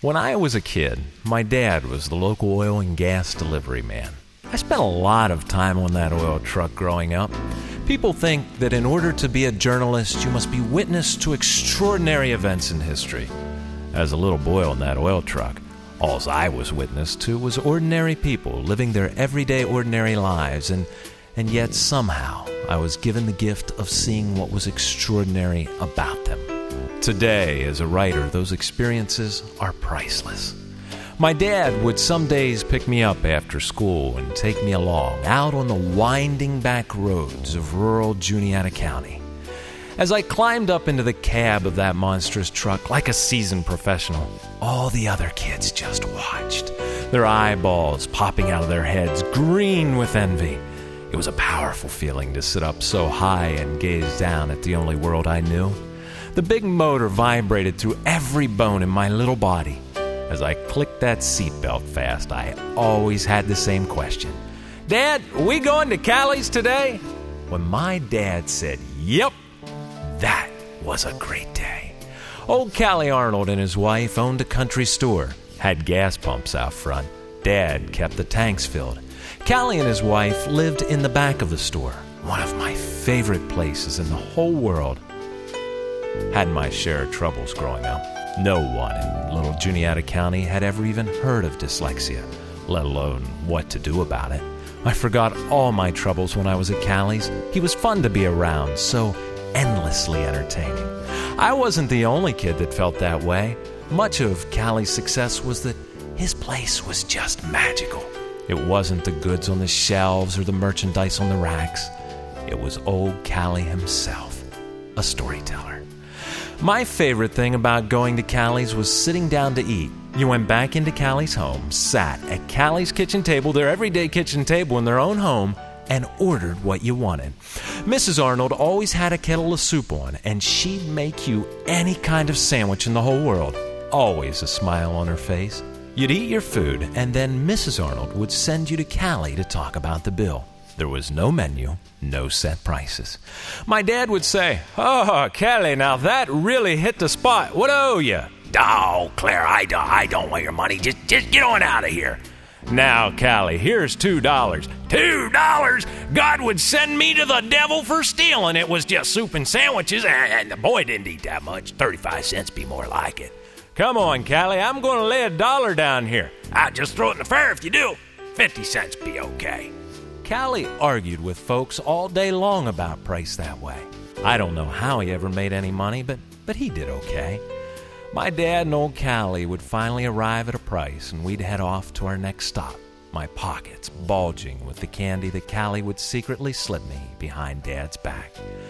When I was a kid, my dad was the local oil and gas delivery man. I spent a lot of time on that oil truck growing up. People think that in order to be a journalist, you must be witness to extraordinary events in history. As a little boy on that oil truck, all I was witness to was ordinary people living their everyday ordinary lives, and yet somehow I was given the gift of seeing what was extraordinary about them. Today, as a writer, those experiences are priceless. My dad would some days pick me up after school and take me along out on the winding back roads of rural Juniata County. As I climbed up into the cab of that monstrous truck like a seasoned professional, all the other kids just watched, their eyeballs popping out of their heads, green with envy. It was a powerful feeling to sit up so high and gaze down at the only world I knew. The big motor vibrated through every bone in my little body. As I clicked that seatbelt fast, I always had the same question. "Dad, are we going to Callie's today?" When my dad said, "Yep," that was a great day. Old Callie Arnold and his wife owned a country store, had gas pumps out front. Dad kept the tanks filled. Callie and his wife lived in the back of the store, one of my favorite places in the whole world. Had my share of troubles growing up. No one in little Juniata County had ever even heard of dyslexia, let alone what to do about it. I forgot all my troubles when I was at Callie's. He was fun to be around, so endlessly entertaining. I wasn't the only kid that felt that way. Much of Callie's success was that his place was just magical. It wasn't the goods on the shelves or the merchandise on the racks. It was old Callie himself, a storyteller. My favorite thing about going to Callie's was sitting down to eat. You went back into Callie's home, sat at Callie's kitchen table, their everyday kitchen table in their own home, and ordered what you wanted. Mrs. Arnold always had a kettle of soup on, and she'd make you any kind of sandwich in the whole world. Always a smile on her face. You'd eat your food, and then Mrs. Arnold would send you to Callie to talk about the bill. There was no menu, no set prices. My dad would say, "Oh, Callie, now that really hit the spot. What owe you?" "Oh, Claire, I don't want your money. Just get on out of here." "Now, Callie, here's $2. $2? God would send me to the devil for stealing. It was just soup and sandwiches, and the boy didn't eat that much. 35 cents be more like it." "Come on, Callie, I'm going to lay $1 down here." "I'll just throw it in the fare if you do. 50 cents be okay." Callie argued with folks all day long about price that way. I don't know how he ever made any money, but he did okay. My dad and old Callie would finally arrive at a price, and we'd head off to our next stop, my pockets bulging with the candy that Callie would secretly slip me behind Dad's back.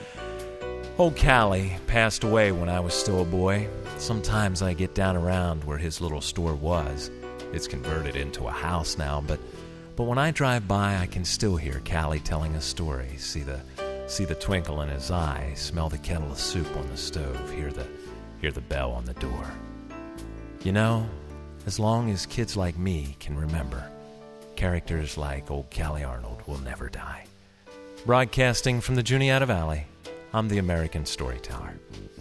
Old Callie passed away when I was still a boy. Sometimes I get down around where his little store was. It's converted into a house now, but when I drive by, I can still hear Callie telling a story, see the twinkle in his eye, smell the kettle of soup on the stove, hear the bell on the door. You know, as long as kids like me can remember, characters like old Callie Arnold will never die. Broadcasting from the Juniata Valley, I'm the American Storyteller.